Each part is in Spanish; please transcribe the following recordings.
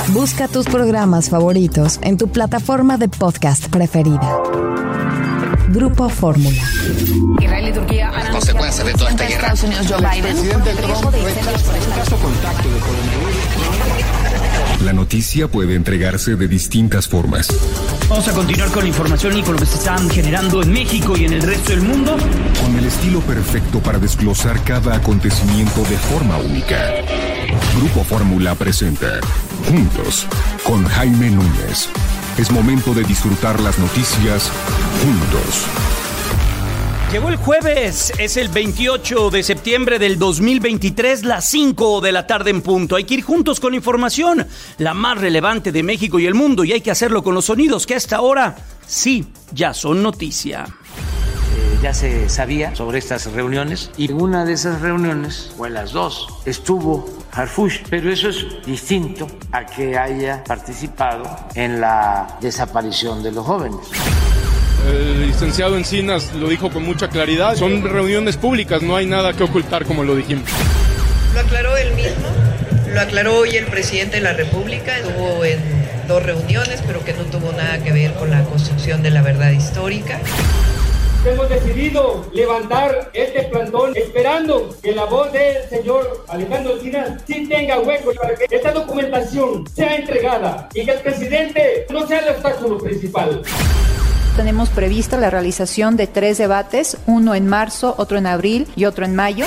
Busca tus programas favoritos en tu plataforma de podcast preferida. Grupo Fórmula. Israel y Turquía han consecuencias de toda esta guerra. Estados Unidos, Joe Biden. Presidente Trump caso contacto de coronavirus. La noticia puede entregarse de distintas formas. Vamos a continuar con la información y con lo que se están generando en México y en el resto del mundo. Con el estilo perfecto para desglosar cada acontecimiento de forma única. Grupo Fórmula presenta Juntos con Jaime Núñez. Es momento de disfrutar las noticias juntos. Llegó el jueves, es el 28 de septiembre del 2023, las 5 de la tarde en punto. Hay que ir juntos con información, la más relevante de México y el mundo, y hay que hacerlo con los sonidos que a esta hora sí ya son noticia. Ya se sabía sobre estas reuniones y en una de esas reuniones, o en las dos, estuvo Harfuch, pero eso es distinto a que haya participado en la desaparición de los jóvenes. El licenciado Encinas lo dijo con mucha claridad, son reuniones públicas, no hay nada que ocultar como lo dijimos. Lo aclaró él mismo, lo aclaró hoy el presidente de la República, estuvo en 2 reuniones, pero que no tuvo nada que ver con la construcción de la verdad histórica. Hemos decidido levantar este plantón esperando que la voz del señor Alejandro Encinas sí tenga hueco para que esta documentación sea entregada y que el presidente no sea el obstáculo principal. Tenemos prevista la realización de 3 debates, uno en marzo, otro en abril y otro en mayo.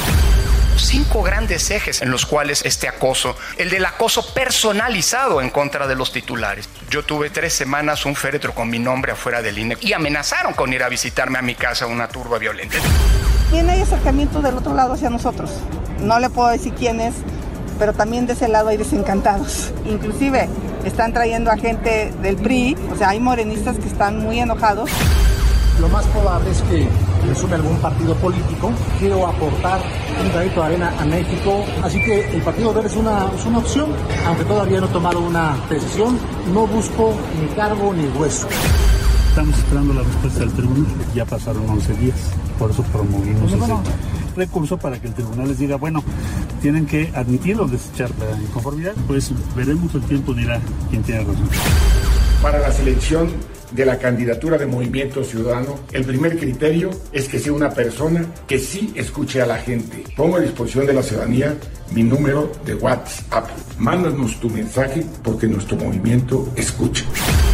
5 grandes ejes en los cuales este acoso, el del acoso personalizado en contra de los titulares. Yo tuve 3 semanas un féretro con mi nombre afuera del INE y amenazaron con ir a visitarme a mi casa una turba violenta. Tiene acercamiento del otro lado hacia nosotros. No le puedo decir quién es, pero también de ese lado hay desencantados. Inclusive están trayendo a gente del PRI, o sea, hay morenistas que están muy enojados. Lo más probable es que le sume algún partido político. Quiero aportar un granito de arena a México. Así que el Partido Verde es una opción, aunque todavía no he tomado una decisión. No busco ni cargo ni hueso. Estamos esperando la respuesta del tribunal. Ya pasaron 11 días. Por eso promovimos ese recurso para que el tribunal les diga, bueno, tienen que admitir o desechar la inconformidad. Pues veremos, el tiempo dirá quién tiene razón. Para la selección de la candidatura de Movimiento Ciudadano, el primer criterio es que sea una persona que sí escuche a la gente. Pongo a disposición de la ciudadanía mi número de WhatsApp. Mándanos tu mensaje porque nuestro movimiento escucha.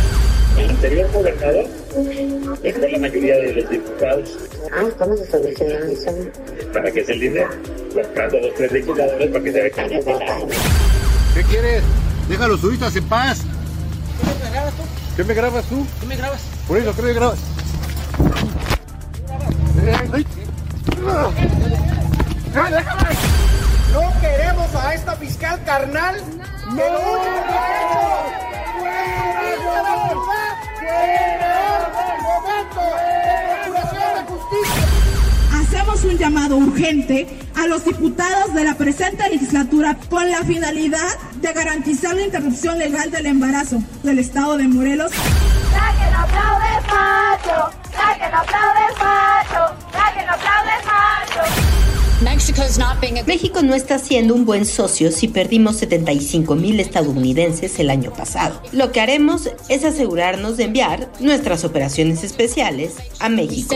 El anterior gobernador dejó la mayoría de los diputados. ¿Cómo se soluciona eso? ¿Para qué es el dinero? Comprando 2 o 3 legisladores para que se cambien de lado. ¿Qué quieres? Deja a los turistas en paz. ¿Qué me grabas tú? ¿Qué me grabas? Por eso, ¿qué me grabas? No queremos a esta fiscal carnal. No. Que lo único que ha hecho fue la momento de procuración de justicia. Hacemos un llamado urgente a los diputados de la presente legislatura con la finalidad de garantizar la interrupción legal del embarazo del estado de Morelos. ¡Saquen aplaudes, macho! ¡Saquen aplaudes, macho! ¡Saquen aplaudes, macho! México no está siendo un buen socio si perdimos 75,000 estadounidenses el año pasado. Lo que haremos es asegurarnos de enviar nuestras operaciones especiales a México.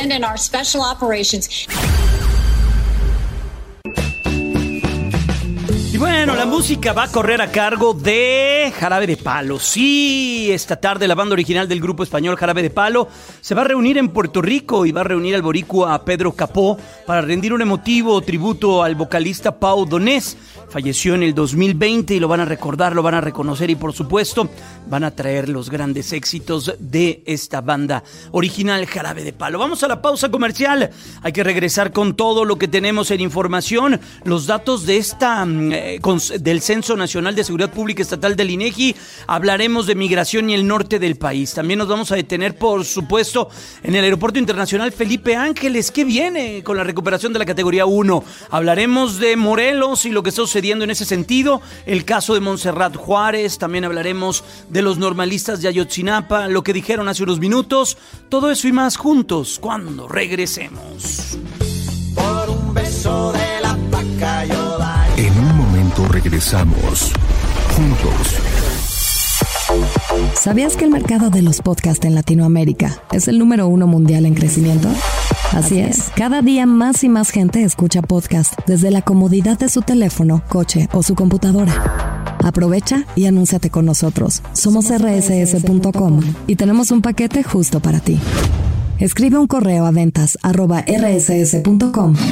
Y bueno, la música va a correr a cargo de Jarabe de Palo. Sí, esta tarde la banda original del grupo español Jarabe de Palo se va a reunir en Puerto Rico y va a reunir al boricua Pedro Capó para rendir un emotivo tributo al vocalista Pau Donés. Falleció en el 2020 y lo van a recordar, lo van a reconocer y por supuesto van a traer los grandes éxitos de esta banda original Jarabe de Palo. Vamos a la pausa comercial. Hay que regresar con todo lo que tenemos en información, los datos de del Censo Nacional de Seguridad Pública Estatal del INEGI. Hablaremos de migración y el norte del país. También nos vamos a detener, por supuesto, en el Aeropuerto Internacional Felipe Ángeles. ¿Qué viene con la recuperación de la categoría 1? Hablaremos de Morelos y lo que está sucediendo en ese sentido, el caso de Montserrat Juárez. También hablaremos de los normalistas de Ayotzinapa, lo que dijeron hace unos minutos. Todo eso y más juntos cuando regresemos. Por un beso de la vaca yo En un momento regresamos juntos. ¿Sabías que el mercado de los podcasts en Latinoamérica es el número 1 mundial en crecimiento? Así es, cada día más y más gente escucha podcast desde la comodidad de su teléfono, coche o su computadora. Aprovecha y anúnciate con nosotros. Somos rss.com y tenemos un paquete justo para ti. Escribe un correo a ventas@rss.com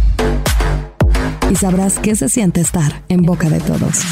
y sabrás qué se siente estar en boca de todos.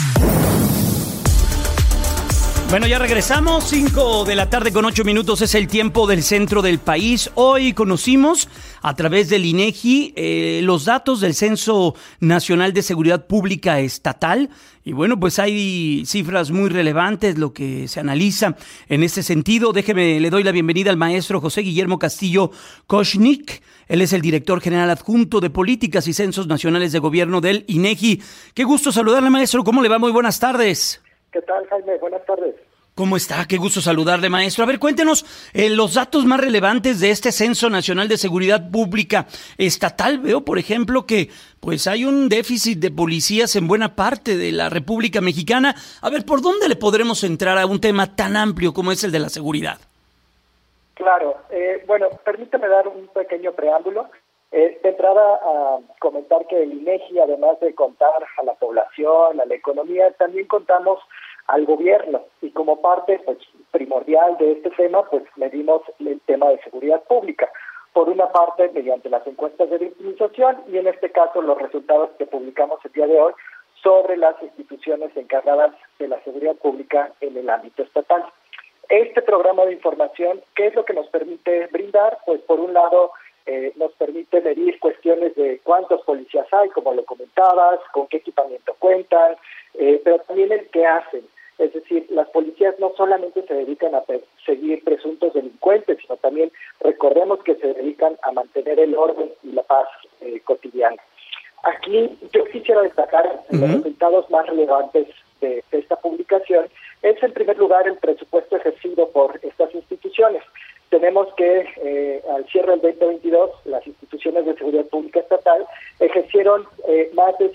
Bueno, ya regresamos, 5 de la tarde con 8 minutos es el tiempo del centro del país. Hoy conocimos a través del INEGI los datos del Censo Nacional de Seguridad Pública Estatal. Y bueno, pues hay cifras muy relevantes, lo que se analiza en este sentido. Le doy la bienvenida al maestro José Guillermo Castillo Koschnick. Él es el director general adjunto de Políticas y Censos Nacionales de Gobierno del INEGI. Qué gusto saludarle, maestro. ¿Cómo le va? Muy buenas tardes. ¿Qué tal, Jaime? Buenas tardes. ¿Cómo está? Qué gusto saludarle, maestro. A ver, cuéntenos los datos más relevantes de este Censo Nacional de Seguridad Pública Estatal. Veo, por ejemplo, que pues hay un déficit de policías en buena parte de la República Mexicana. A ver, ¿por dónde le podremos entrar a un tema tan amplio como es el de la seguridad? Claro. Bueno, permítame dar un pequeño preámbulo. De entrada, a comentar que el INEGI, además de contar a la población, a la economía, también contamos al gobierno, y como parte pues primordial de este tema, pues medimos el tema de seguridad pública. Por una parte, mediante las encuestas de victimización, y en este caso los resultados que publicamos el día de hoy sobre las instituciones encargadas de la seguridad pública en el ámbito estatal. Este programa de información, ¿qué es lo que nos permite brindar? Pues por un lado, nos permite medir cuestiones de cuántos policías hay, como lo comentabas, con qué equipamiento cuentan, pero también el qué hacen. Es decir, las policías no solamente se dedican a perseguir presuntos delincuentes, sino también recordemos que se dedican a mantener el orden y la paz cotidiana. Aquí yo quisiera destacar los resultados más relevantes de esta publicación. Es en primer lugar el presupuesto ejercido por estas instituciones. Tenemos que al cierre del 2022 las instituciones de seguridad pública estatal ejercieron más de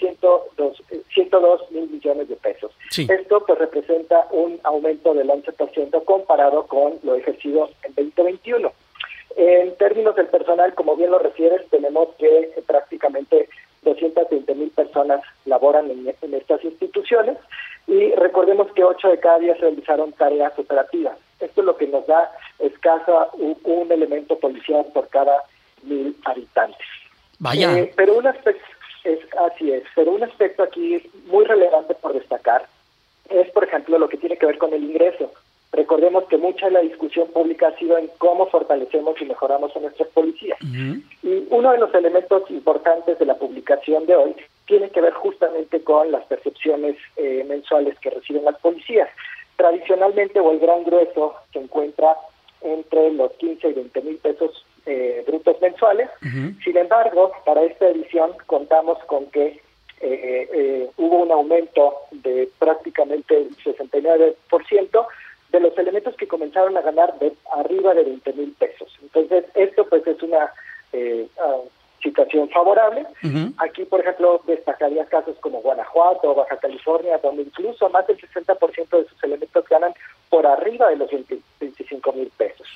102 mil millones de pesos. Sí. Esto pues representa un aumento del 11% comparado con lo ejercido en 2021. En términos del personal, como bien lo refieres, tenemos que prácticamente 220,000 personas laboran en estas instituciones, y recordemos que 8 de cada 10 realizaron tareas operativas. Esto es lo que nos da escasa un elemento policial por cada 1,000 habitantes. Vaya. Pero un aspecto aquí muy relevante por destacar es, por ejemplo, lo que tiene que ver con el ingreso. Recordemos que mucha de la discusión pública ha sido en cómo fortalecemos y mejoramos a nuestras policías. Y uno de los elementos importantes de la publicación de hoy tiene que ver justamente con las percepciones mensuales que reciben las policías. Tradicionalmente, o el gran grueso, se encuentra entre los 15 y 20 mil pesos brutos mensuales. Sin embargo, para esta edición contamos con que hubo un aumento de prácticamente el 69% de los elementos que comenzaron a ganar de arriba de 20,000 pesos. Entonces, esto pues es una situación favorable. Aquí, por ejemplo, destacaría casos como Guanajuato o Baja California, donde incluso más del 60% de sus elementos ganan por arriba de los 25,000 pesos.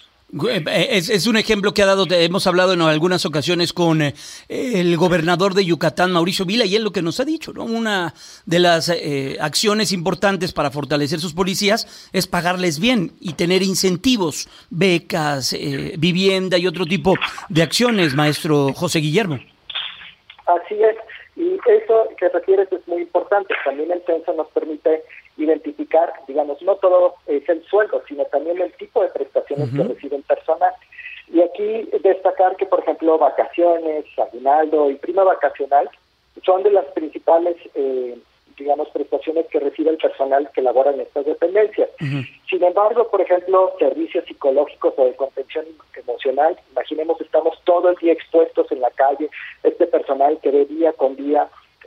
Es un ejemplo que hemos hablado en algunas ocasiones con el gobernador de Yucatán, Mauricio Vila, y él lo que nos ha dicho, ¿no? Una de las acciones importantes para fortalecer sus policías es pagarles bien y tener incentivos, becas, vivienda y otro tipo de acciones, maestro José Guillermo. Así es, y eso que refieres es muy importante. También el censo nos permite identificar, digamos, no todo es el sueldo, sino también el tipo de prestaciones que reciben personas. Y aquí destacar que, por ejemplo, vacaciones, aguinaldo y prima vacacional son de las principales, digamos, prestaciones que recibe el personal que labora en estas dependencias. Sin embargo, por ejemplo, servicios psicológicos o de contención emocional, imaginemos, estamos todo el día expuestos en la calle, este personal que ve día con día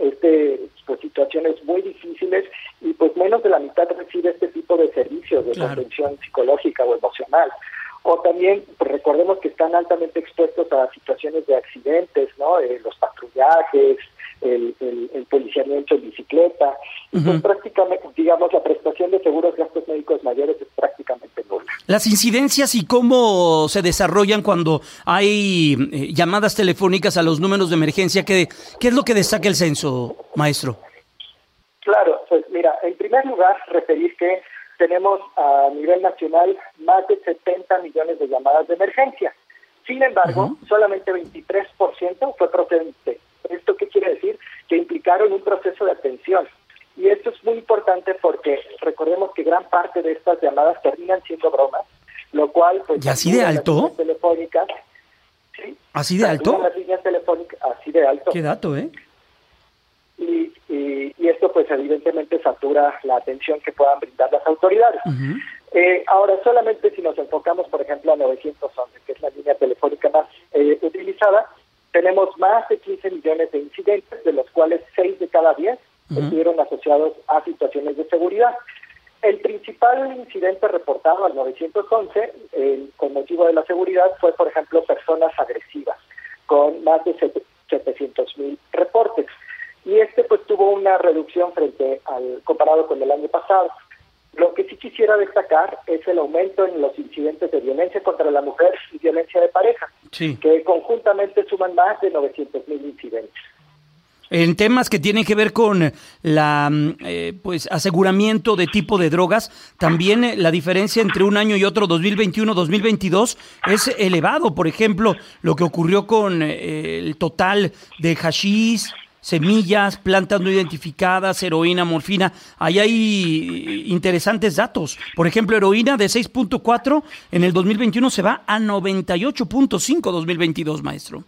pues situaciones muy difíciles, y pues menos de la mitad recibe este tipo de servicios de contención psicológica o emocional. O también, pues, recordemos que están altamente expuestos a situaciones de accidentes, ¿no? Los patrullajes, el policiamiento en bicicleta. Pues prácticamente, digamos, la prestación de seguros gastos médicos mayores es prácticamente nula. Las incidencias y cómo se desarrollan cuando hay llamadas telefónicas a los números de emergencia, ¿qué es lo que destaca el censo, maestro? Claro, pues mira, en primer lugar, referir que tenemos a nivel nacional más de 70 millones de llamadas de emergencia. Sin embargo, solamente 23% fue procedente. ¿Esto qué quiere decir? Que implicaron un proceso de atención. Y esto es muy importante porque recordemos que gran parte de estas llamadas terminan siendo bromas, lo cual... pues, ¿y así de alto? Telefónicas, ¿sí? ¿Así de alto? Las líneas telefónicas, así de alto. Qué dato, ¿eh? Y esto pues evidentemente satura la atención que puedan brindar las autoridades. Ahora, solamente si nos enfocamos, por ejemplo, a 911, que es la línea telefónica más utilizada, tenemos más de 15 millones de incidentes, de los cuales 6 de cada 10 estuvieron asociados a situaciones de seguridad. El principal incidente reportado al 911 con motivo de la seguridad fue, por ejemplo, personas agresivas, con más de 700,000 reportes. Y pues tuvo una reducción comparado con el año pasado. Lo que sí quisiera destacar es el aumento en los incidentes de violencia contra la mujer y violencia de pareja, que conjuntamente suman más de 900,000 incidentes. En temas que tienen que ver con la aseguramiento de tipo de drogas, también la diferencia entre un año y otro, 2021-2022, es elevado. Por ejemplo, lo que ocurrió con el total de hachís, semillas, plantas no identificadas, heroína, morfina. Ahí hay interesantes datos. Por ejemplo, heroína de 6.4 en el 2021 se va a 98.5 2022, maestro.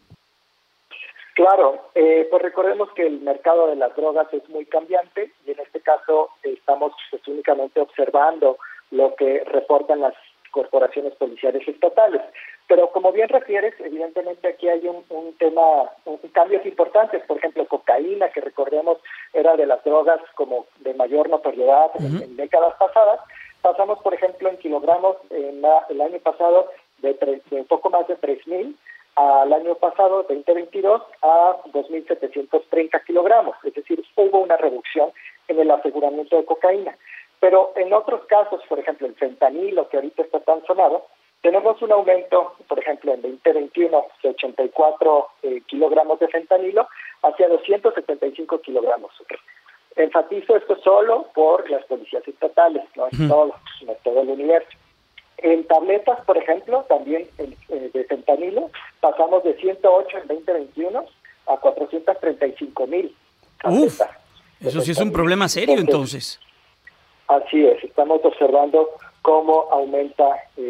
Claro, pues recordemos que el mercado de las drogas es muy cambiante y en este caso estamos únicamente observando lo que reportan las corporaciones policiales estatales. Pero como bien refieres, evidentemente aquí hay un cambios importantes. Por ejemplo, cocaína, que recordemos era de las drogas como de mayor notoriedad en décadas pasadas. Pasamos, por ejemplo, en kilogramos el año pasado de poco más de 3,000 al año pasado, 2022, a 2,730 kilogramos. Es decir, hubo una reducción en el aseguramiento de cocaína. Pero en otros casos, por ejemplo, el fentanilo, que ahorita está tan sonado, tenemos un aumento, por ejemplo, en 2021 de 84 kilogramos de fentanilo hacia 275 kilogramos. Enfatizo esto solo por las policías estatales, no es todo el universo. En tabletas, por ejemplo, también de fentanilo, pasamos de 108 en 2021 a 435,000 tabletas. Eso sí es un problema serio, entonces. Así es, estamos observando cómo aumenta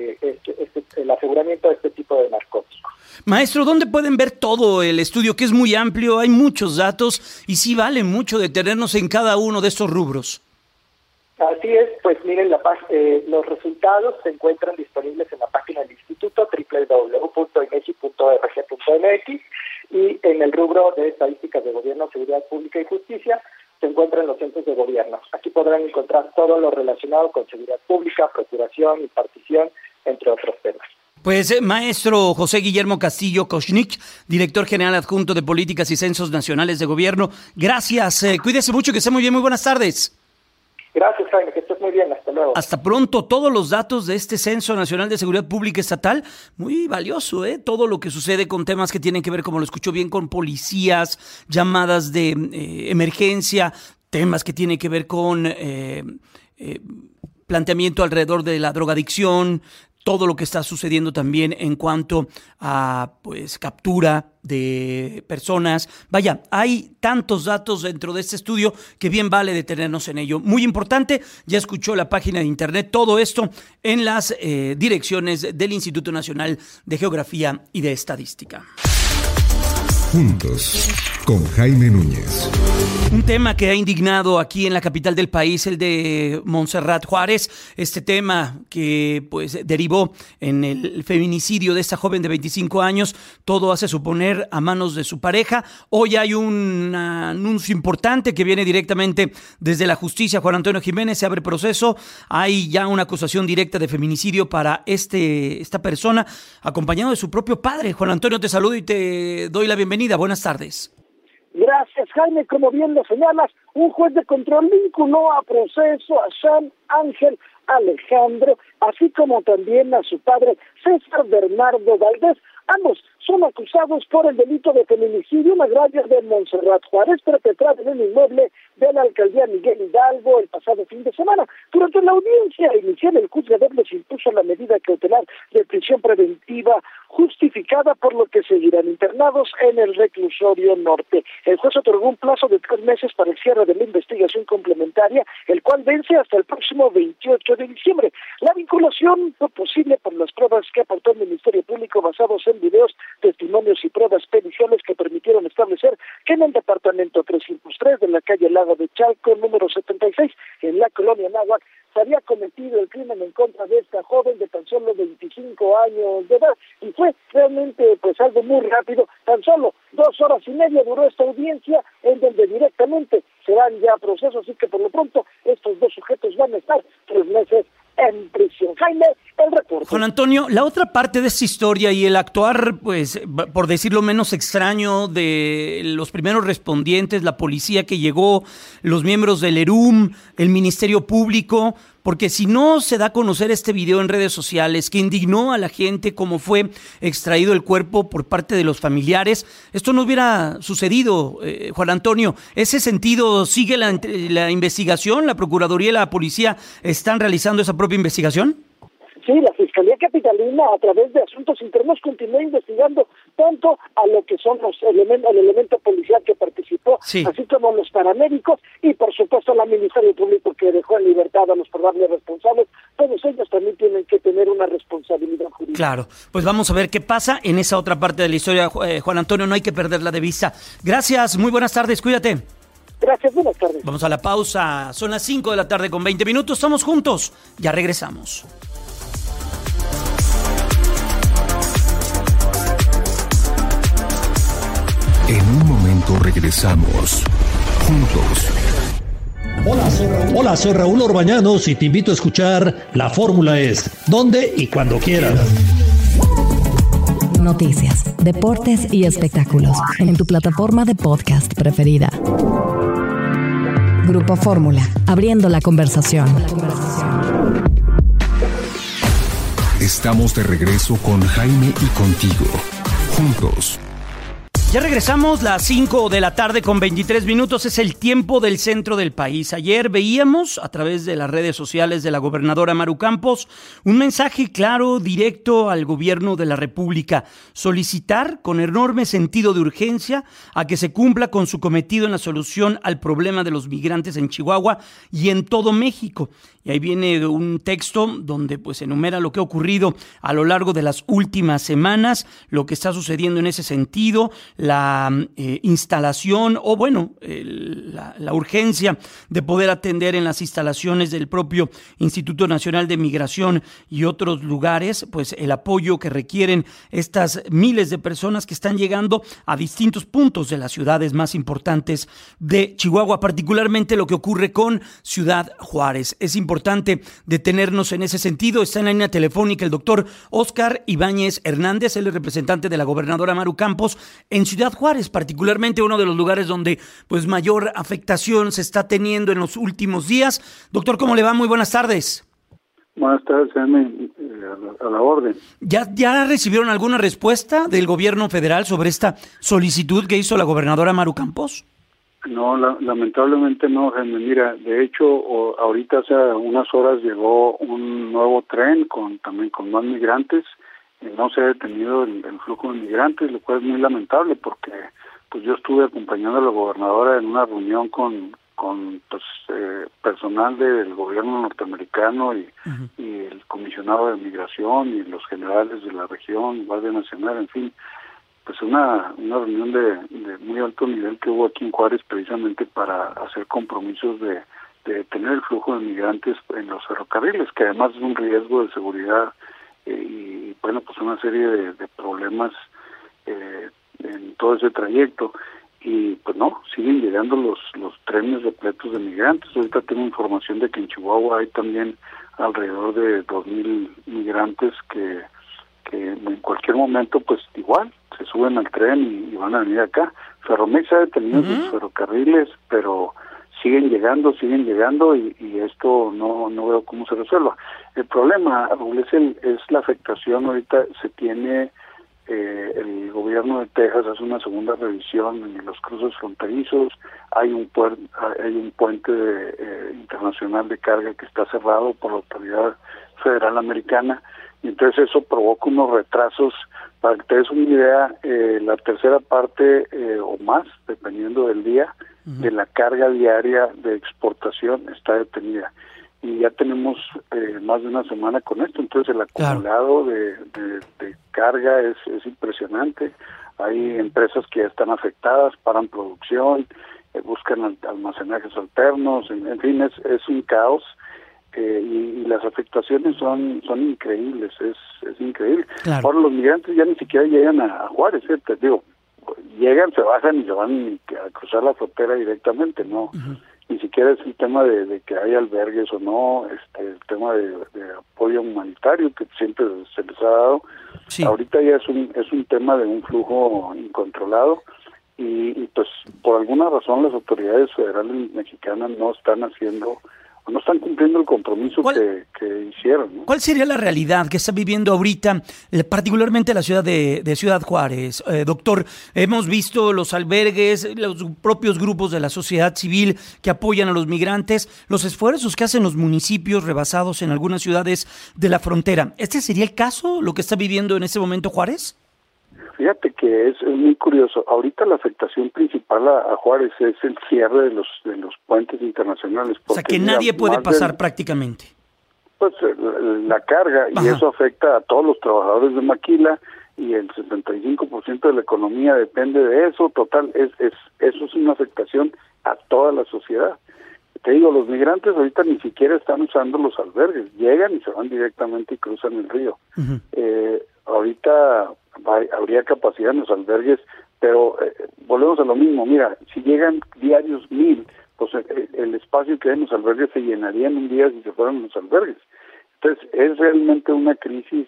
el aseguramiento de este tipo de narcóticos. Maestro, ¿dónde pueden ver todo el estudio, que es muy amplio, hay muchos datos y sí vale mucho detenernos en cada uno de estos rubros? Así es, pues miren, los resultados se encuentran disponibles en la página del instituto www.inegi.org.mx y en el rubro de estadísticas de gobierno, seguridad pública y justicia se encuentran los centros de gobierno. Aquí podrán encontrar todo lo relacionado con seguridad pública, procuración, impartición, entre otros temas. Pues maestro José Guillermo Castillo Koschnick, director general adjunto de Políticas y Censos Nacionales de Gobierno, gracias, cuídese mucho, que esté muy bien, muy buenas tardes. Gracias, Jaime, que estés muy bien, hasta luego. Hasta pronto. Todos los datos de este Censo Nacional de Seguridad Pública Estatal, muy valioso, todo lo que sucede con temas que tienen que ver, como lo escuchó bien, con policías, llamadas de emergencia, temas que tienen que ver con planteamiento alrededor de la drogadicción, todo lo que está sucediendo también en cuanto a captura de personas. Vaya, hay tantos datos dentro de este estudio que bien vale detenernos en ello. Muy importante, ya escuchó la página de internet, todo esto en las direcciones del Instituto Nacional de Geografía y de Estadística. Juntos, con Jaime Núñez. Un tema que ha indignado aquí en la capital del país, el de Montserrat Juárez, este tema que derivó en el feminicidio de esta joven de 25 años, todo hace suponer a manos de su pareja. Hoy hay un anuncio importante que viene directamente desde la justicia. Juan Antonio Jiménez, se abre proceso, hay ya una acusación directa de feminicidio para esta persona, acompañado de su propio padre. Juan Antonio, te saludo y te doy la bienvenida. Buenas tardes. Gracias, Jaime. Como bien lo señalas, un juez de control vinculó a proceso a San Ángel Alejandro, así como también a su padre César Bernardo Valdés. Ambos son acusados por el delito de feminicidio, un agravio de Montserrat Juárez, perpetrado en un inmueble de la alcaldía Miguel Hidalgo el pasado fin de semana. Durante la audiencia inicial, el juzgador les impuso la medida cautelar de prisión preventiva justificada, por lo que seguirán internados en el reclusorio norte. El juez otorgó un plazo de 3 meses para el cierre de la investigación complementaria, el cual vence hasta el próximo 28 de diciembre. La vinculación fue posible por las pruebas que aportó el Ministerio Público basados en videos, testimonios y pruebas periciales que permitieron establecer que en el departamento 303 de la calle Lago de Chalco, número 76, en la colonia Náhuac, se había cometido el crimen en contra de esta joven de tan solo 25 años de edad, y fue realmente pues algo muy rápido. Tan solo 2 horas y media duró esta audiencia, en donde directamente se van ya a proceso, así que por lo pronto estos 2 sujetos van a estar 3 meses en prisión. Jaime, el reporte. Juan Antonio, la otra parte de esta historia y el actuar, pues, por decirlo menos extraño, de los primeros respondientes, la policía que llegó, los miembros del ERUM, el Ministerio Público, porque si no se da a conocer este video en redes sociales que indignó a la gente, como fue extraído el cuerpo por parte de los familiares, esto no hubiera sucedido, Juan Antonio. ¿Ese sentido sigue la investigación? ¿La Procuraduría y la Policía están realizando esa propia investigación? Sí, la Fiscalía Capitalina, a través de asuntos internos, continúa investigando tanto a lo que son el elemento policial que participó, sí, así como los paramédicos, y por supuesto al Ministerio Público, que dejó en libertad a los probables responsables. Todos ellos también tienen que tener una responsabilidad jurídica. Claro, pues vamos a ver qué pasa en esa otra parte de la historia, Juan Antonio, no hay que perderla de vista. Gracias, muy buenas tardes, cuídate. Gracias, buenas tardes. Vamos a la pausa, son las 5 de la tarde con 20 minutos, estamos juntos, ya regresamos. En un momento regresamos, juntos. Hola, soy Raúl Orbañanos y te invito a escuchar La Fórmula Es, donde y cuando quieras. Noticias, deportes y espectáculos en tu plataforma de podcast preferida. Grupo Fórmula, abriendo la conversación. Estamos de regreso con Jaime y contigo, juntos. Ya regresamos, las 5 de la tarde con 23 minutos, es el tiempo del centro del país. Ayer veíamos a través de las redes sociales de la gobernadora Maru Campos un mensaje claro, directo al gobierno de la República, solicitar con enorme sentido de urgencia a que se cumpla con su cometido en la solución al problema de los migrantes en Chihuahua y en todo México. Y ahí viene un texto donde pues enumera lo que ha ocurrido a lo largo de las últimas semanas, lo que está sucediendo en ese sentido, la instalación o la urgencia de poder atender en las instalaciones del propio Instituto Nacional de Migración y otros lugares, pues el apoyo que requieren estas miles de personas que están llegando a distintos puntos de las ciudades más importantes de Chihuahua, particularmente lo que ocurre con Ciudad Juárez. Es importante detenernos en ese sentido. Está en la línea telefónica el doctor Óscar Ibáñez Hernández, él es representante de la gobernadora Maru Campos en Ciudad Juárez, particularmente uno de los lugares donde pues mayor afectación se está teniendo en los últimos días. Doctor, ¿cómo le va? Muy buenas tardes. Buenas tardes, a la orden. ¿Ya recibieron alguna respuesta del gobierno federal sobre esta solicitud que hizo la gobernadora Maru Campos? No, lamentablemente no, Jaime. Mira, de hecho, ahorita hace unas horas llegó un nuevo tren también con más migrantes y no se ha detenido el flujo de migrantes, lo cual es muy lamentable porque pues yo estuve acompañando a la gobernadora en una reunión con personal del gobierno norteamericano y el comisionado de migración y los generales de la región, Guardia Nacional, en fin. Pues una reunión de muy alto nivel que hubo aquí en Juárez precisamente para hacer compromisos de detener el flujo de migrantes en los ferrocarriles, que además es un riesgo de seguridad y bueno, pues una serie de problemas en todo ese trayecto. Y pues no, siguen llegando los trenes repletos de migrantes. Ahorita tengo información de que en Chihuahua hay también alrededor de 2,000 migrantes que en cualquier momento pues igual se suben al tren y van a venir acá. Ferromex ha detenido sus ferrocarriles, pero siguen llegando y esto no veo cómo se resuelva. El problema, Raúl, es la afectación. Ahorita se tiene, el gobierno de Texas hace una segunda revisión en los cruces fronterizos, hay un puente internacional de carga que está cerrado por la Autoridad Federal Americana, y entonces eso provoca unos retrasos. Para que te des una idea, la tercera parte o más, dependiendo del día, de la carga diaria de exportación está detenida. Y ya tenemos más de una semana con esto, entonces el acumulado de carga es impresionante. Hay empresas que ya están afectadas, paran producción, buscan almacenajes alternos, en fin, es un caos. Y las afectaciones son increíbles, es increíble. Claro. Ahora los migrantes ya ni siquiera llegan a Juárez, te digo, llegan, se bajan y se van a cruzar la frontera directamente, no, ni siquiera es el tema de que hay albergues o no, el tema de apoyo humanitario que siempre se les ha dado. Sí. Ahorita ya es un tema de un flujo incontrolado y pues por alguna razón las autoridades federales mexicanas no están cumpliendo el compromiso que hicieron, ¿no? ¿Cuál sería la realidad que está viviendo ahorita, particularmente la ciudad de Ciudad Juárez? Doctor, hemos visto los albergues, los propios grupos de la sociedad civil que apoyan a los migrantes, los esfuerzos que hacen los municipios rebasados en algunas ciudades de la frontera. ¿Este sería el caso, lo que está viviendo en este momento Juárez? Fíjate que es muy curioso. Ahorita la afectación principal a Juárez es el cierre de los puentes internacionales. O sea, que nadie puede pasar prácticamente. Pues la carga, y eso afecta a todos los trabajadores de maquila, y el 75% de la economía depende de eso. Total, eso es una afectación a toda la sociedad. Te digo, los migrantes ahorita ni siquiera están usando los albergues, llegan y se van directamente y cruzan el río. Ahorita habría capacidad en los albergues, pero volvemos a lo mismo. Mira, si llegan diarios 1,000, pues el espacio que hay en los albergues se llenaría en un día si se fueran los albergues. Entonces, es realmente una crisis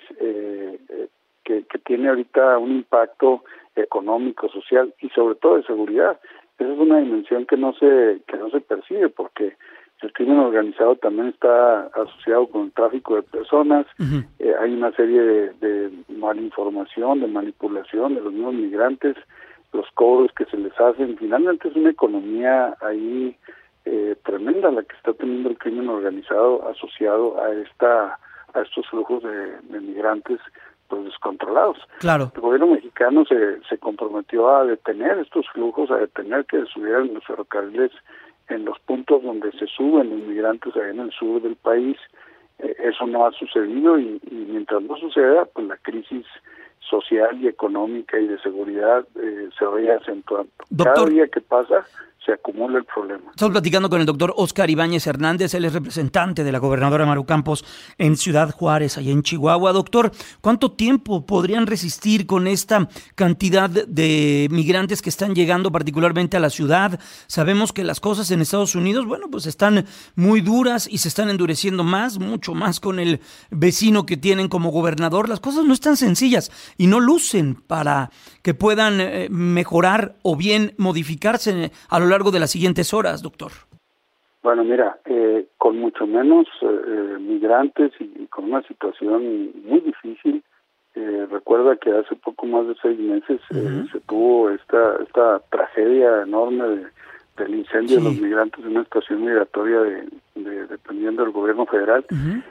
que tiene ahorita un impacto económico, social y sobre todo de seguridad. Esa es una dimensión que no se percibe, porque el crimen organizado también está asociado con el tráfico de personas. Hay una serie de malinformación, de manipulación de los mismos migrantes, los cobros que se les hacen. Finalmente es una economía ahí tremenda la que está teniendo el crimen organizado asociado a estos flujos de migrantes pues descontrolados. Claro. El gobierno mexicano se comprometió a detener estos flujos, a detener que subieran los ferrocarriles en los puntos donde se suben los migrantes allá en el sur del país. Eso no ha sucedido y mientras no suceda, pues la crisis social y económica y de seguridad se vaya acentuando. Cada día que pasa se acumula el problema. Estamos platicando con el doctor Óscar Ibáñez Hernández, él es representante de la gobernadora Maru Campos en Ciudad Juárez, allá en Chihuahua. Doctor, ¿cuánto tiempo podrían resistir con esta cantidad de migrantes que están llegando particularmente a la ciudad? Sabemos que las cosas en Estados Unidos, bueno, pues están muy duras y se están endureciendo mucho más con el vecino que tienen como gobernador. Las cosas no están sencillas y no lucen para que puedan mejorar o bien modificarse a lo largo de las siguientes horas, doctor. Bueno, mira, con mucho menos migrantes y con una situación muy difícil. Recuerda que hace poco más de 6 meses se tuvo esta tragedia enorme del incendio de los migrantes en una estación migratoria dependiendo del gobierno federal.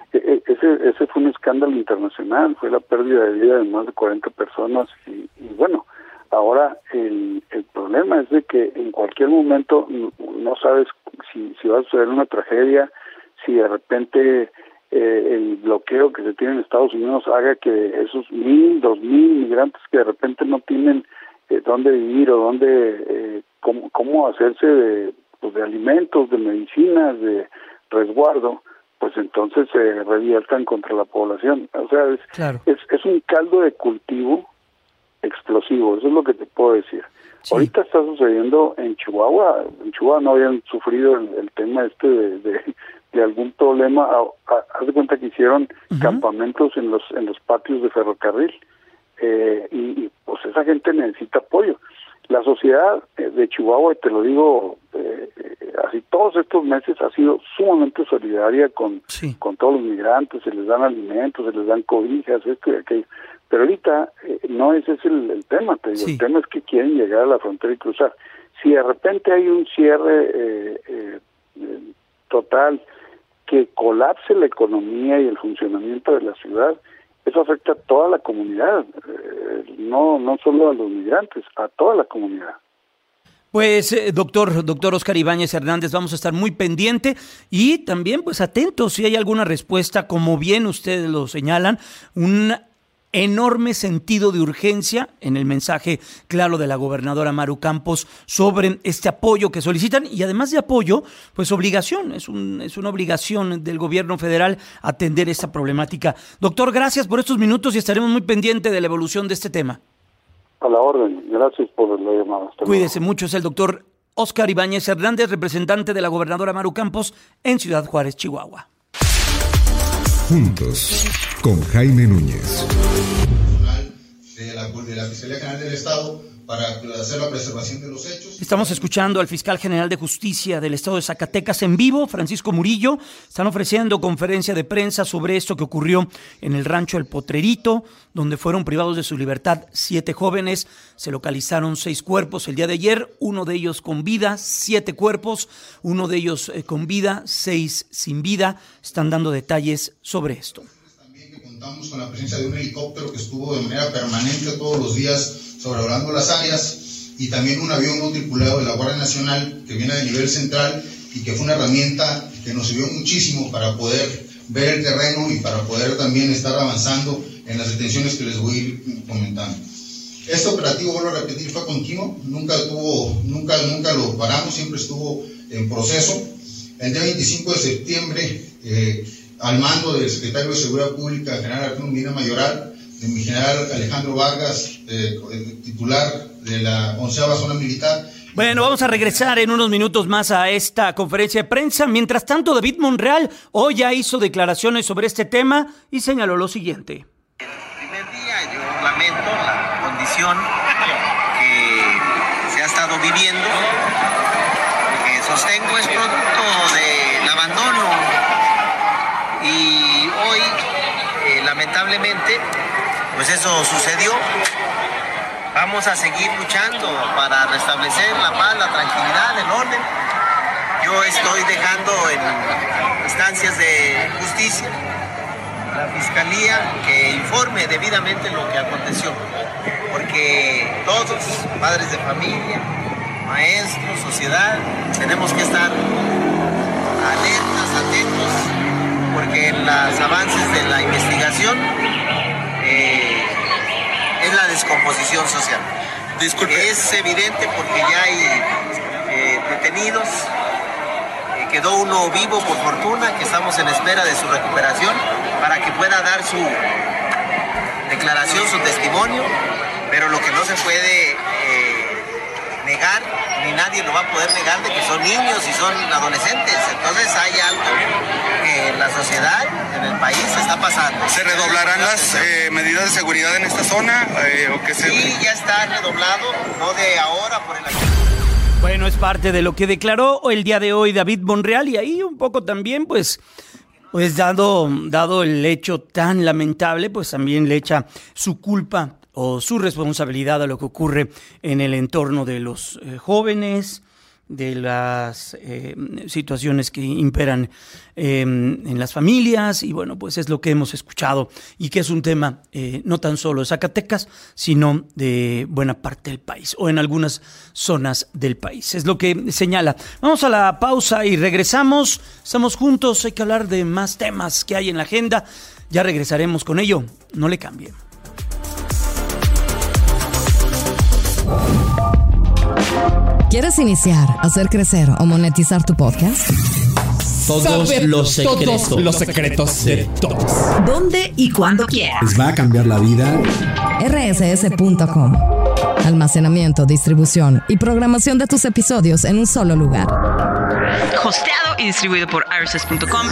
Ese fue un escándalo internacional, fue la pérdida de vida de más de 40 personas y bueno, ahora el problema es de que en cualquier momento no sabes si va a suceder una tragedia, si de repente el bloqueo que se tiene en Estados Unidos haga que esos 1,000, 2,000 migrantes que de repente no tienen dónde vivir o cómo hacerse de alimentos, de medicinas, de resguardo, pues entonces se reviertan contra la población. O sea, es un caldo de cultivo explosivo, eso es lo que te puedo decir. Sí. Ahorita está sucediendo en Chihuahua. En Chihuahua no habían sufrido el tema de algún problema. Haz de cuenta que hicieron campamentos en los patios de ferrocarril y pues esa gente necesita apoyo. La sociedad de Chihuahua, y te lo digo así, todos estos meses ha sido sumamente solidaria con todos los migrantes, se les dan alimentos, se les dan cobijas, esto y aquello. Pero ahorita no ese es el tema, te digo, el tema es que quieren llegar a la frontera y cruzar. Si de repente hay un cierre total que colapse la economía y el funcionamiento de la ciudad, eso afecta a toda la comunidad, no solo a los migrantes, a toda la comunidad. Pues, doctor Óscar Ibáñez Hernández, vamos a estar muy pendiente y también pues atentos si hay alguna respuesta, como bien ustedes lo señalan, un enorme sentido de urgencia en el mensaje claro de la gobernadora Maru Campos sobre este apoyo que solicitan y además de apoyo, pues obligación, es una obligación del gobierno federal atender esta problemática. Doctor, gracias por estos minutos y estaremos muy pendientes de la evolución de este tema. A la orden, gracias por la llamada. Cuídese mucho, es el doctor Óscar Ibáñez Hernández, representante de la gobernadora Maru Campos en Ciudad Juárez, Chihuahua. Juntos, con Jaime Núñez. De la Fiscalía General del Estado para hacer la preservación de los hechos. Estamos escuchando al fiscal general de justicia del estado de Zacatecas en vivo, Francisco Murillo. Están ofreciendo conferencia de prensa sobre esto que ocurrió en el rancho El Potrerito, donde fueron privados de su libertad 7 jóvenes. Se localizaron 6 cuerpos el día de ayer, uno de ellos con vida, 7 cuerpos, uno de ellos con vida, 6 sin vida. Están dando detalles sobre esto. Contamos con la presencia de un helicóptero que estuvo de manera permanente todos los días sobrevolando las áreas y también un avión no tripulado de la Guardia Nacional que viene de nivel central y que fue una herramienta que nos sirvió muchísimo para poder ver el terreno y para poder también estar avanzando en las detenciones que les voy a ir comentando. Este operativo, vuelvo a repetir, fue continuo, nunca lo paramos, siempre estuvo en proceso. El día 25 de septiembre, al mando del secretario de Seguridad Pública, general Arturo Medina Mayoral, de mi general Alejandro Vargas, titular de la 11ª Zona Militar. Bueno, vamos a regresar en unos minutos más a esta conferencia de prensa. Mientras tanto, David Monreal hoy ya hizo declaraciones sobre este tema y señaló lo siguiente. El primer día yo lamento la condición que se ha estado viviendo. Lo que sostengo es producto del abandono. Y hoy, lamentablemente, pues eso sucedió. Vamos a seguir luchando para restablecer la paz, la tranquilidad, el orden. Yo estoy dejando en instancias de justicia la Fiscalía que informe debidamente lo que aconteció. Porque todos, padres de familia, maestros, sociedad, tenemos que estar alertas, atentos, porque en los avances de la investigación es la descomposición social. Disculpe. Es evidente porque ya hay detenidos, quedó uno vivo por fortuna, que estamos en espera de su recuperación para que pueda dar su declaración, su testimonio, pero lo que no se puede negar, ni nadie lo va a poder negar, de que son niños y son adolescentes. Entonces hay algo que en la sociedad, en el país, está pasando. ¿Se redoblarán las medidas de seguridad en esta zona? Sí, ya está redoblado, no de ahora por el año. Bueno, es parte de lo que declaró el día de hoy David Monreal y ahí un poco también, pues dado el hecho tan lamentable, pues también le echa su culpa o su responsabilidad a lo que ocurre en el entorno de los jóvenes, de las situaciones que imperan en las familias y bueno, pues es lo que hemos escuchado y que es un tema no tan solo de Zacatecas, sino de buena parte del país o en algunas zonas del país. Es lo que señala. Vamos a la pausa y regresamos. Estamos juntos, hay que hablar de más temas que hay en la agenda. Ya regresaremos con ello. No le cambien. ¿Quieres iniciar, hacer crecer o monetizar tu podcast? Todos los secretos de todos. ¿Dónde y cuándo quieras? Les va a cambiar la vida. rss.com. Almacenamiento, distribución y programación de tus episodios en un solo lugar. Hosteado y distribuido por rss.com.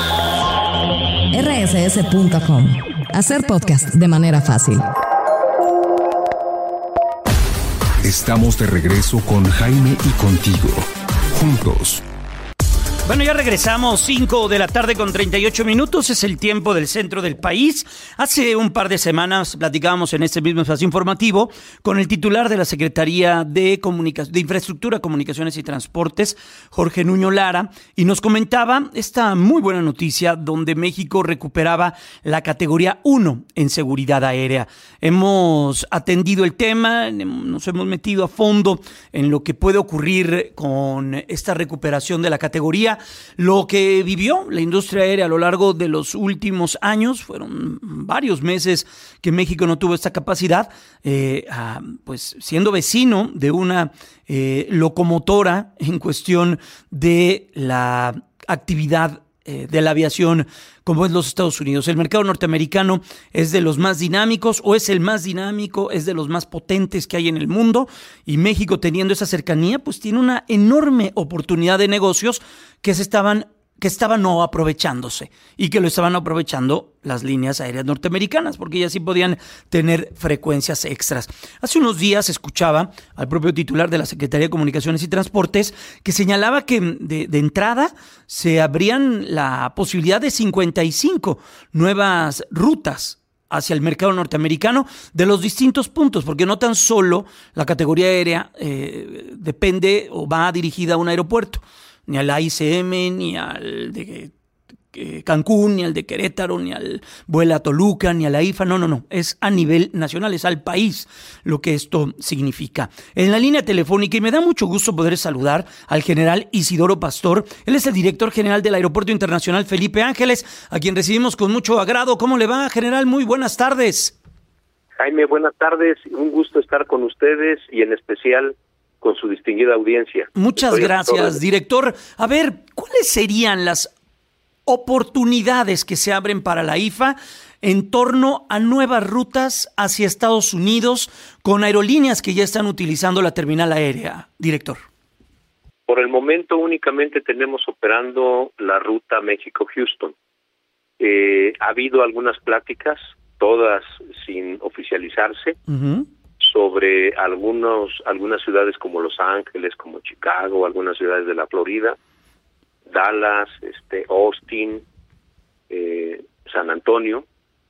rss.com. Hacer podcast de manera fácil. Estamos de regreso con Jaime y contigo. Juntos. Bueno, ya regresamos, 5 de la tarde con 38 minutos, es el tiempo del centro del país. Hace un par de semanas platicábamos en este mismo espacio informativo con el titular de la Secretaría de Infraestructura, Comunicaciones y Transportes, Jorge Nuño Lara, y nos comentaba esta muy buena noticia donde México recuperaba la categoría 1 en seguridad aérea. Hemos atendido el tema, nos hemos metido a fondo en lo que puede ocurrir con esta recuperación de la categoría. Lo que vivió la industria aérea a lo largo de los últimos años, fueron varios meses que México no tuvo esta capacidad, pues siendo vecino de una locomotora en cuestión de la actividad de la aviación como es los Estados Unidos. El mercado norteamericano es de los más dinámicos, o es el más dinámico, es de los más potentes que hay en el mundo, y México, teniendo esa cercanía, pues tiene una enorme oportunidad de negocios que estaban no aprovechándose, y que lo estaban aprovechando las líneas aéreas norteamericanas, porque ellas sí podían tener frecuencias extras. Hace unos días escuchaba al propio titular de la Secretaría de Comunicaciones y Transportes que señalaba que de entrada se abrían la posibilidad de 55 nuevas rutas hacia el mercado norteamericano de los distintos puntos, porque no tan solo la categoría aérea depende o va dirigida a un aeropuerto, ni al AICM, ni al de Cancún, ni al de Querétaro, ni al vuelo a Toluca, ni a la IFA, no, es a nivel nacional, es al país lo que esto significa. En la línea telefónica, y me da mucho gusto poder saludar al general Isidoro Pastor, él es el director general del Aeropuerto Internacional Felipe Ángeles, a quien recibimos con mucho agrado. ¿Cómo le va, general? Muy buenas tardes. Jaime, buenas tardes, un gusto estar con ustedes y en especial con su distinguida audiencia. Muchas gracias, director. A ver, ¿cuáles serían las oportunidades que se abren para la IFA en torno a nuevas rutas hacia Estados Unidos con aerolíneas que ya están utilizando la terminal aérea, director? Por el momento únicamente tenemos operando la ruta México-Houston. Ha habido algunas pláticas, todas sin oficializarse, sobre algunas ciudades como Los Ángeles, como Chicago, algunas ciudades de la Florida, Dallas, Austin, San Antonio,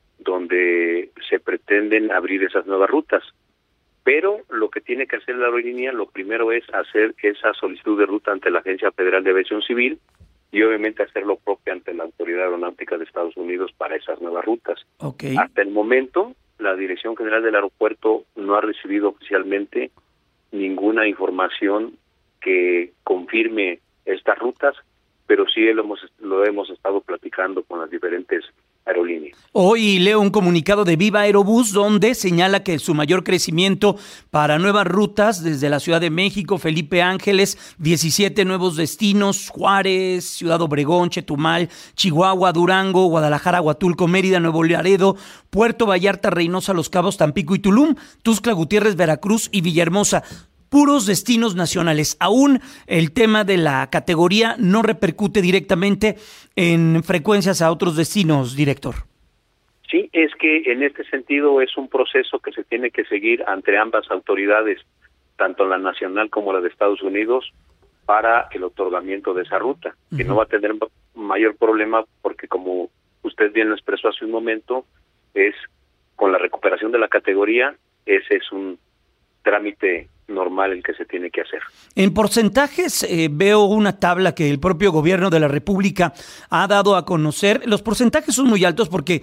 donde se pretenden abrir esas nuevas rutas. Pero lo que tiene que hacer la aerolínea, lo primero es hacer esa solicitud de ruta ante la Agencia Federal de Aviación Civil y obviamente hacer lo propio ante la Autoridad Aeronáutica de Estados Unidos para esas nuevas rutas. Okay. Hasta el momento, la Dirección General del Aeropuerto no ha recibido oficialmente ninguna información que confirme estas rutas, pero sí lo hemos estado platicando con las diferentes aerolíneas. Hoy leo un comunicado de Viva Aerobús donde señala que su mayor crecimiento para nuevas rutas desde la Ciudad de México, Felipe Ángeles, 17 nuevos destinos, Juárez, Ciudad Obregón, Chetumal, Chihuahua, Durango, Guadalajara, Huatulco, Mérida, Nuevo Laredo, Puerto Vallarta, Reynosa, Los Cabos, Tampico y Tulum, Tuxtla Gutiérrez, Veracruz y Villahermosa. Puros destinos nacionales. Aún el tema de la categoría no repercute directamente en frecuencias a otros destinos, director. Sí, es que en este sentido es un proceso que se tiene que seguir entre ambas autoridades, tanto la nacional como la de Estados Unidos, para el otorgamiento de esa ruta, que no va a tener mayor problema porque, como usted bien lo expresó hace un momento, es con la recuperación de la categoría, ese es un trámite normal el que se tiene que hacer. En porcentajes, veo una tabla que el propio gobierno de la República ha dado a conocer. Los porcentajes son muy altos porque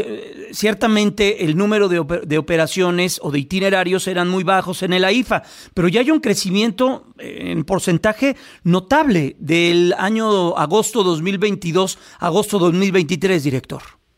ciertamente el número de operaciones o de itinerarios eran muy bajos en el AIFA, pero ya hay un crecimiento en porcentaje notable del año agosto 2022, agosto 2023, director.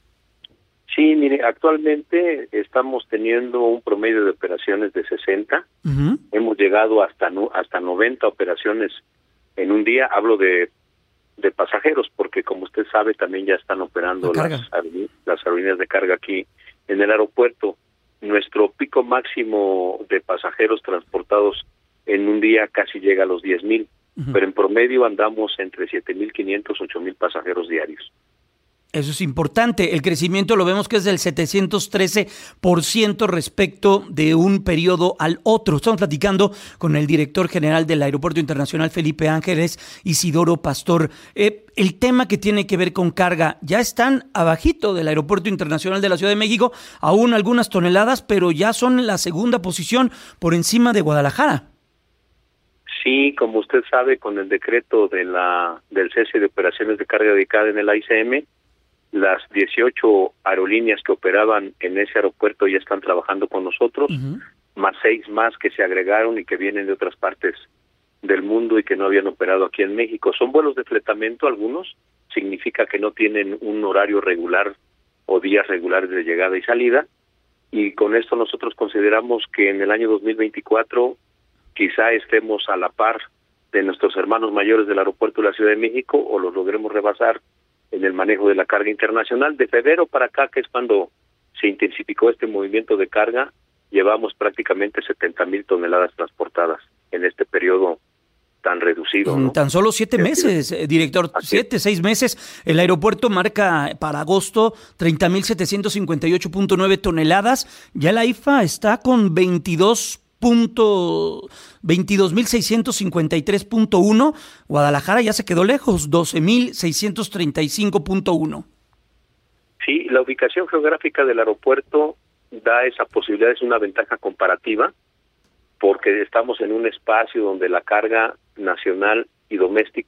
Sí, mire, actualmente estamos teniendo un promedio de operaciones de 60. Hemos llegado hasta 90 operaciones en un día. Hablo de pasajeros, porque como usted sabe, también ya están operando las aerolíneas de carga aquí en el aeropuerto. Nuestro pico máximo de pasajeros transportados en un día casi llega a los 10,000, pero en promedio andamos entre 7,500 y 8,000 pasajeros diarios. Eso es importante. El crecimiento lo vemos que es del 713% respecto de un periodo al otro. Estamos platicando con el director general del Aeropuerto Internacional Felipe Ángeles, Isidoro Pastor. El tema que tiene que ver con carga, ya están abajito del Aeropuerto Internacional de la Ciudad de México, aún algunas toneladas, pero ya son la segunda posición por encima de Guadalajara. Sí, como usted sabe, con el decreto del cese de operaciones de carga dedicada en el AICM, las 18 aerolíneas que operaban en ese aeropuerto ya están trabajando con nosotros, más 6 más que se agregaron y que vienen de otras partes del mundo y que no habían operado aquí en México. Son vuelos de fletamiento algunos, significa que no tienen un horario regular o días regulares de llegada y salida, y con esto nosotros consideramos que en el año 2024 quizá estemos a la par de nuestros hermanos mayores del aeropuerto de la Ciudad de México o los logremos rebasar en el manejo de la carga internacional. De febrero para acá, que es cuando se intensificó este movimiento de carga, llevamos prácticamente 70,000 toneladas transportadas en este periodo tan reducido, ¿no? Tan solo 7 meses, director, 6 meses. El aeropuerto marca para agosto 30,758.9 toneladas. Ya la IFA está con 22,653.1. Guadalajara ya se quedó lejos, 12,635.1. Sí, la ubicación geográfica del aeropuerto da esa posibilidad, es una ventaja comparativa, porque estamos en un espacio donde la carga nacional e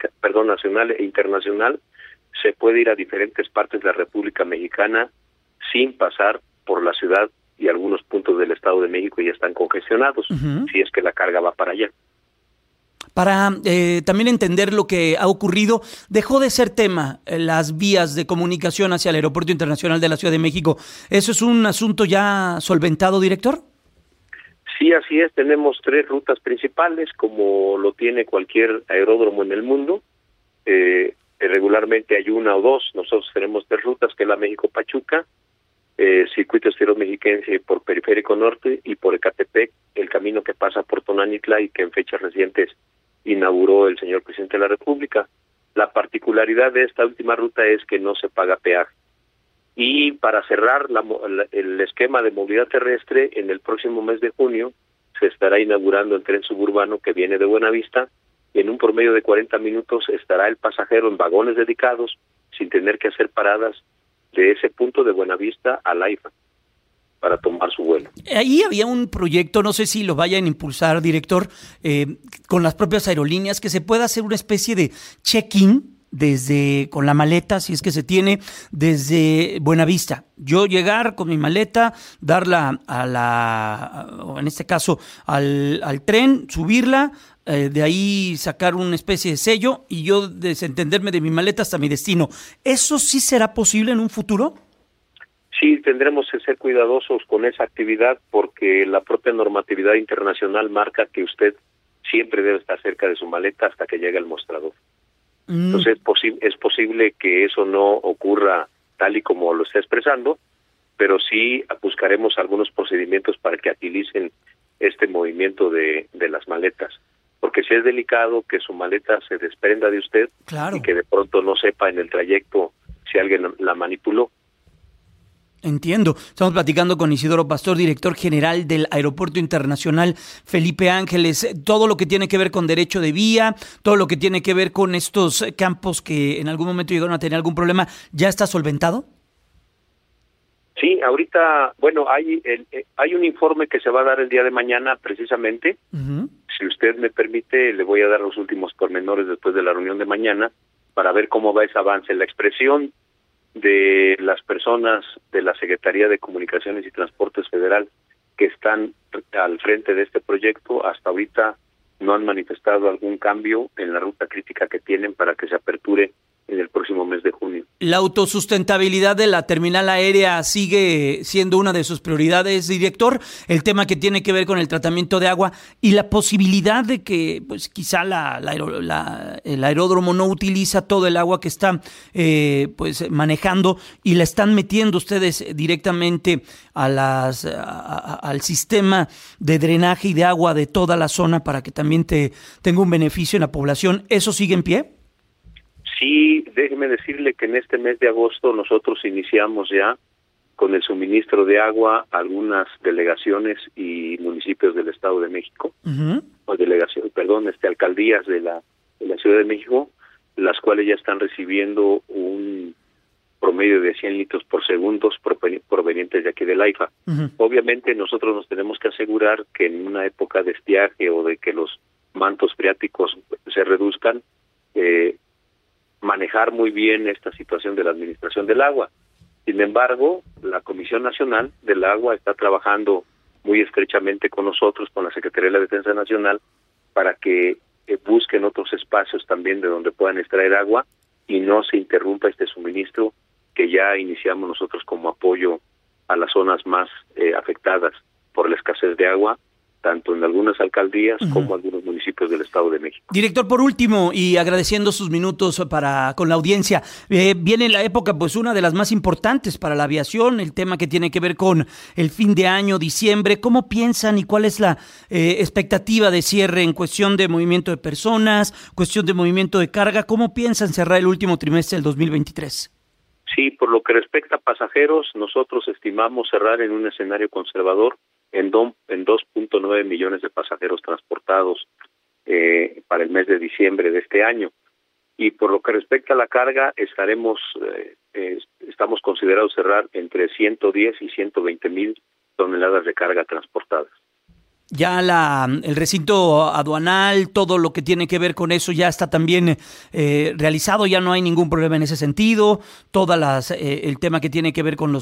internacional se puede ir a diferentes partes de la República Mexicana sin pasar por la ciudad, y algunos puntos del Estado de México ya están congestionados, si es que la carga va para allá. Para también entender lo que ha ocurrido, dejó de ser tema las vías de comunicación hacia el Aeropuerto Internacional de la Ciudad de México. ¿Eso es un asunto ya solventado, director? Sí, así es. Tenemos 3 rutas principales, como lo tiene cualquier aeródromo en el mundo. Regularmente hay 1 o 2. Nosotros tenemos 3 rutas, que es la México-Pachuca, Circuito Exterior Mexiquense por Periférico Norte, y por Ecatepec, el camino que pasa por Tonanitla y que en fechas recientes inauguró el señor presidente de la República. La particularidad de esta última ruta es que no se paga peaje. Y para cerrar el esquema de movilidad terrestre, en el próximo mes de junio se estará inaugurando el tren suburbano que viene de Buenavista, y en un promedio de 40 minutos estará el pasajero en vagones dedicados, sin tener que hacer paradas, de ese punto de Buenavista a la IFA para tomar su vuelo. Ahí había un proyecto, no sé si lo vayan a impulsar, director, con las propias aerolíneas, que se pueda hacer una especie de check-in con la maleta, si es que se tiene, desde Buenavista. Yo llegar con mi maleta, darla o en este caso al tren, subirla, de ahí sacar una especie de sello y yo desentenderme de mi maleta hasta mi destino. ¿Eso sí será posible en un futuro? Sí, tendremos que ser cuidadosos con esa actividad, porque la propia normatividad internacional marca que usted siempre debe estar cerca de su maleta hasta que llegue al mostrador. Entonces es posible que eso no ocurra tal y como lo está expresando, pero sí buscaremos algunos procedimientos para que agilicen este movimiento de las maletas. Porque si es delicado que su maleta se desprenda de usted, claro, y que de pronto no sepa en el trayecto si alguien la manipuló. Entiendo. Estamos platicando con Isidoro Pastor, director general del Aeropuerto Internacional Felipe Ángeles. Todo lo que tiene que ver con derecho de vía, todo lo que tiene que ver con estos campos que en algún momento llegaron a tener algún problema, ¿ya está solventado? Sí, ahorita, bueno, hay un informe que se va a dar el día de mañana precisamente. Si usted me permite, le voy a dar los últimos pormenores después de la reunión de mañana para ver cómo va ese avance. La expresión de las personas de la Secretaría de Comunicaciones y Transportes Federal que están al frente de este proyecto, hasta ahorita no han manifestado algún cambio en la ruta crítica que tienen para que se aperture en el próximo mes de junio. ¿La autosustentabilidad de la terminal aérea sigue siendo una de sus prioridades, director? El tema que tiene que ver con el tratamiento de agua y la posibilidad de que pues quizá el aeródromo no utiliza todo el agua que está pues manejando y la están metiendo ustedes directamente al sistema de drenaje y de agua de toda la zona para que también tenga un beneficio en la población. ¿Eso sigue en pie? Sí, déjeme decirle que en este mes de agosto nosotros iniciamos ya con el suministro de agua a algunas delegaciones y municipios del Estado de México, alcaldías de la Ciudad de México, las cuales ya están recibiendo un promedio de 100 litros por segundo provenientes de aquí del AIFA. Obviamente nosotros nos tenemos que asegurar que en una época de estiaje o de que los mantos freáticos se reduzcan, manejar muy bien esta situación de la administración del agua. Sin embargo, la Comisión Nacional del Agua está trabajando muy estrechamente con nosotros, con la Secretaría de la Defensa Nacional, para que busquen otros espacios también de donde puedan extraer agua y no se interrumpa este suministro que ya iniciamos nosotros como apoyo a las zonas más afectadas por la escasez de agua, tanto en algunas alcaldías como algunos municipios del Estado de México. Director, por último, y agradeciendo sus minutos con la audiencia, viene la época, pues una de las más importantes para la aviación, el tema que tiene que ver con el fin de año, diciembre. ¿Cómo piensan y cuál es la expectativa de cierre en cuestión de movimiento de personas, cuestión de movimiento de carga? ¿Cómo piensan cerrar el último trimestre del 2023? Sí, por lo que respecta a pasajeros, nosotros estimamos cerrar en un escenario conservador en 2.9 millones de pasajeros transportados para el mes de diciembre de este año. Y por lo que respecta a la carga, estamos considerados cerrar entre 110 y 120 mil toneladas de carga transportadas. Ya el recinto aduanal, todo lo que tiene que ver con eso ya está también realizado, ya no hay ningún problema en ese sentido. El tema que tiene que ver con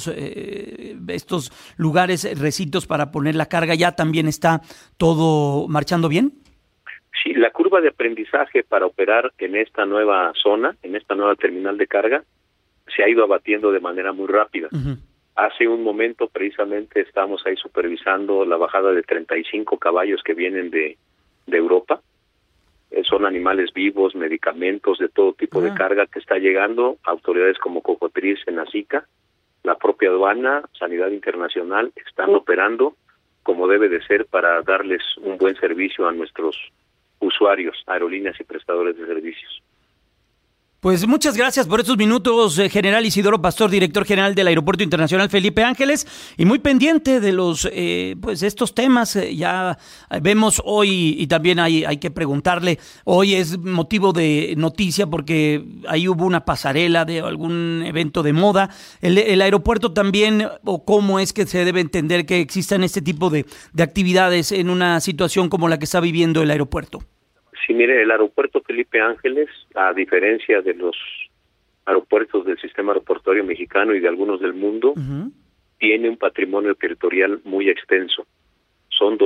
estos lugares, recintos para poner la carga, ya también está todo marchando bien. Sí, la curva de aprendizaje para operar en esta nueva zona, en esta nueva terminal de carga, se ha ido abatiendo de manera muy rápida. Hace un momento precisamente estamos ahí supervisando la bajada de 35 caballos que vienen de Europa. Son animales vivos, medicamentos de todo tipo de carga que está llegando. Autoridades como Cocotriz, Senacica, la propia aduana, Sanidad Internacional, están operando como debe de ser para darles un buen servicio a nuestros usuarios, aerolíneas y prestadores de servicios. Pues muchas gracias por estos minutos, General Isidoro Pastor, director general del Aeropuerto Internacional Felipe Ángeles, y muy pendiente de estos temas. Ya vemos hoy, y también hay que preguntarle, hoy es motivo de noticia porque ahí hubo una pasarela de algún evento de moda. El aeropuerto también, o cómo es que se debe entender que existan este tipo de actividades en una situación como la que está viviendo el aeropuerto. Sí, mire, el aeropuerto Felipe Ángeles, a diferencia de los aeropuertos del sistema aeroportuario mexicano y de algunos del mundo, tiene un patrimonio territorial muy extenso. Son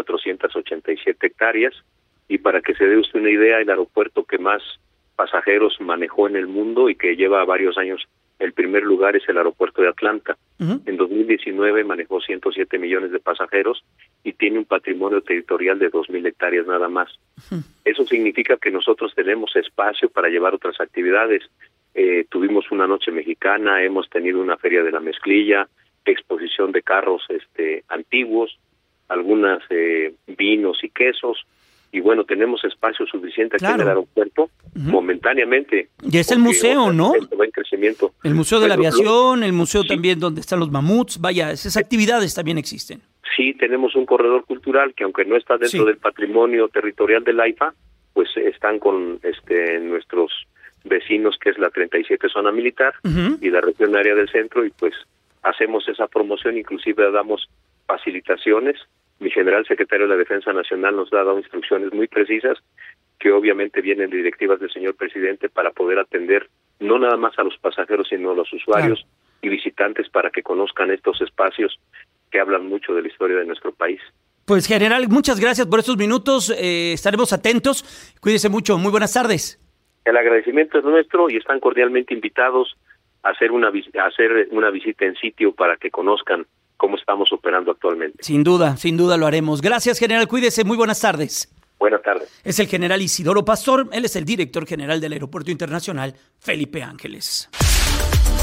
2.487 hectáreas, y para que se dé usted una idea, el aeropuerto que más pasajeros manejó en el mundo y que lleva varios años el primer lugar es el aeropuerto de Atlanta. En 2019 manejó 107 millones de pasajeros y tiene un patrimonio territorial de 2.000 hectáreas nada más. Eso significa que nosotros tenemos espacio para llevar otras actividades. Tuvimos una noche mexicana, hemos tenido una feria de la mezclilla, exposición de carros antiguos, algunas vinos y quesos. Y bueno, tenemos espacio suficiente aquí en el aeropuerto, momentáneamente. Y es el museo, ¿no? Va en crecimiento. El Museo de la Aviación, el museo también donde están los mamuts, vaya, esas actividades también existen. Sí, tenemos un corredor cultural que aunque no está dentro del patrimonio territorial del AIFA, pues están con nuestros vecinos, que es la 37 Zona Militar y la región área del centro, y pues hacemos esa promoción, inclusive damos facilitaciones. Mi general secretario de la Defensa Nacional nos ha dado instrucciones muy precisas que obviamente vienen de directivas del señor presidente para poder atender no nada más a los pasajeros, sino a los usuarios y visitantes para que conozcan estos espacios que hablan mucho de la historia de nuestro país. Pues general, muchas gracias por estos minutos, estaremos atentos, cuídese mucho, muy buenas tardes. El agradecimiento es nuestro y están cordialmente invitados a hacer una visita en sitio para que conozcan cómo estamos operando actualmente. Sin duda lo haremos. Gracias, general, cuídese, muy buenas tardes. Buenas tardes. Es el general Isidoro Pastor, él es el director general del Aeropuerto Internacional Felipe Ángeles.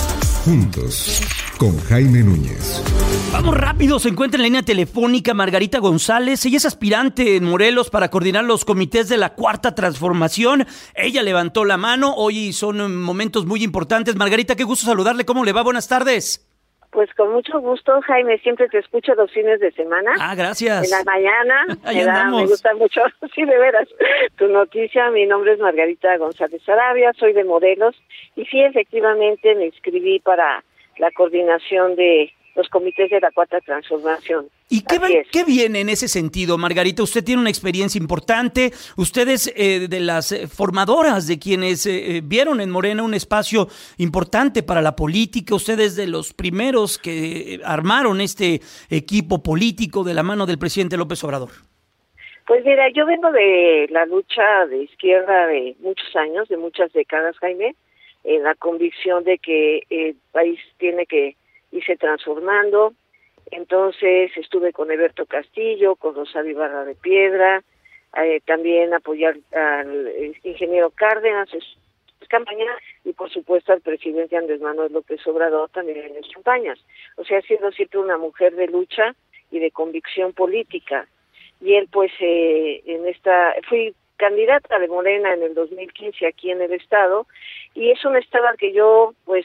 Juntos, con Jaime Núñez. Vamos rápido, se encuentra en la línea telefónica Margarita González. Ella es aspirante en Morelos para coordinar los comités de la Cuarta Transformación. Ella levantó la mano, hoy son momentos muy importantes. Margarita, qué gusto saludarle, ¿cómo le va? Buenas tardes. Pues con mucho gusto, Jaime, siempre te escucho los fines de semana. Ah, gracias. En la mañana, me gusta mucho, sí, de veras, tu noticia. Mi nombre es Margarita González Arabia, soy de Morelos, y sí, efectivamente me inscribí para la coordinación de los comités de la Cuarta Transformación. ¿Y qué viene en ese sentido, Margarita? Usted tiene una experiencia importante, usted es de las formadoras de quienes vieron en Morena un espacio importante para la política, usted es de los primeros que armaron este equipo político de la mano del presidente López Obrador. Pues mira, yo vengo de la lucha de izquierda de muchos años, de muchas décadas, Jaime, en la convicción de que el país tiene que irse transformando. Entonces estuve con Eberto Castillo, con Rosario Ibarra de Piedra, también apoyar al ingeniero Cárdenas en sus campañas y por supuesto al presidente Andrés Manuel López Obrador también en sus campañas. O sea, he sido siempre una mujer de lucha y de convicción política. Y él pues fui candidata de Morena en el 2015 aquí en el estado, y es un estado al que yo pues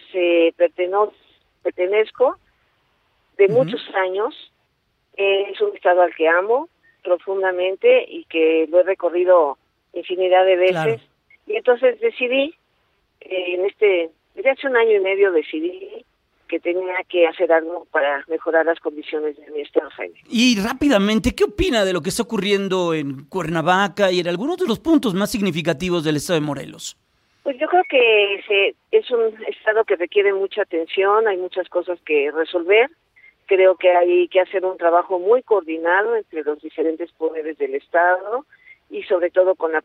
pertenezco de muchos años. Es un estado al que amo profundamente y que lo he recorrido infinidad de veces. Claro. Y entonces decidí, desde hace 1 año y medio decidí que tenía que hacer algo para mejorar las condiciones de mi estado, Jaime. Y rápidamente, ¿qué opina de lo que está ocurriendo en Cuernavaca y en algunos de los puntos más significativos del estado de Morelos? Pues yo creo que es un estado que requiere mucha atención, hay muchas cosas que resolver. Creo que hay que hacer un trabajo muy coordinado entre los diferentes poderes del estado y sobre todo con la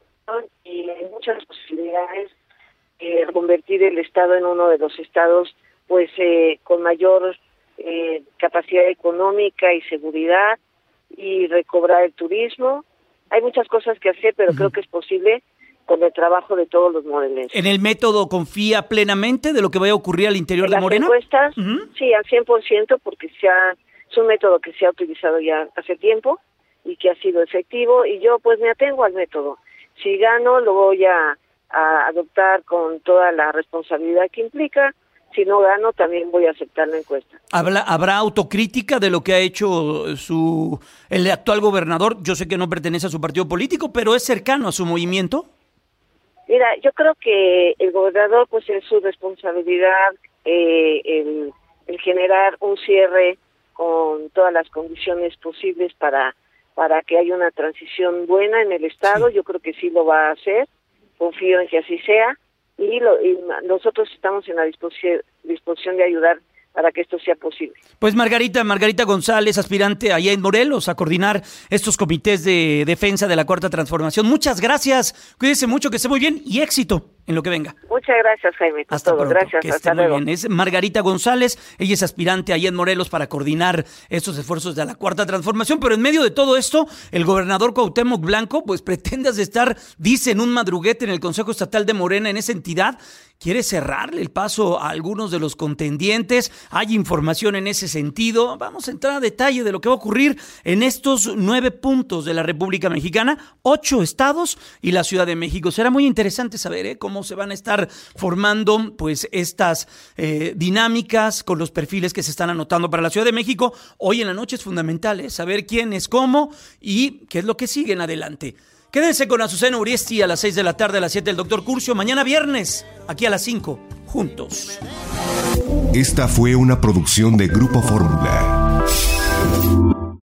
y hay muchas posibilidades de convertir el estado en uno de los estados pues con mayor capacidad económica y seguridad y recobrar el turismo. Hay muchas cosas que hacer, pero creo que es posible con el trabajo de todos los morelenses. ¿En el método confía plenamente de lo que vaya a ocurrir al interior de Morena? Las encuestas, sí, al 100%, porque es un método que se ha utilizado ya hace tiempo y que ha sido efectivo, y yo pues me atengo al método. Si gano, lo voy a adoptar con toda la responsabilidad que implica. Si no gano, también voy a aceptar la encuesta. ¿Habrá autocrítica de lo que ha hecho el actual gobernador? Yo sé que no pertenece a su partido político, pero ¿es cercano a su movimiento? Mira, yo creo que el gobernador, pues es su responsabilidad el generar un cierre con todas las condiciones posibles para que haya una transición buena en el estado. Sí. Yo creo que sí lo va a hacer, confío en que así sea. Y nosotros estamos en la disposición de ayudar para que esto sea posible. Pues Margarita González, aspirante allá en Morelos a coordinar estos comités de defensa de la Cuarta Transformación. Muchas gracias, cuídese mucho, que esté muy bien y éxito en lo que venga. Muchas gracias, Jaime. Hasta todo. Pronto. Gracias, que hasta esté luego. Muy bien. Es Margarita González, ella es aspirante allá en Morelos para coordinar estos esfuerzos de la Cuarta Transformación, pero en medio de todo esto, el gobernador Cuauhtémoc Blanco, pues pretende estar, dice, en un madruguete en el Consejo Estatal de Morena, en esa entidad, quiere cerrarle el paso a algunos de los contendientes. Hay información en ese sentido. Vamos a entrar a detalle de lo que va a ocurrir en estos 9 puntos de la República Mexicana, 8 estados y la Ciudad de México. Será muy interesante saber cómo se van a estar formando pues estas dinámicas con los perfiles que se están anotando para la Ciudad de México. Hoy en la noche es fundamental saber quién es cómo y qué es lo que sigue en adelante. Quédense con Azucena Uriesti a las 6 de la tarde, a las 7 el Dr. Curcio. Mañana viernes, aquí a las 5, juntos. Esta fue una producción de Grupo Fórmula.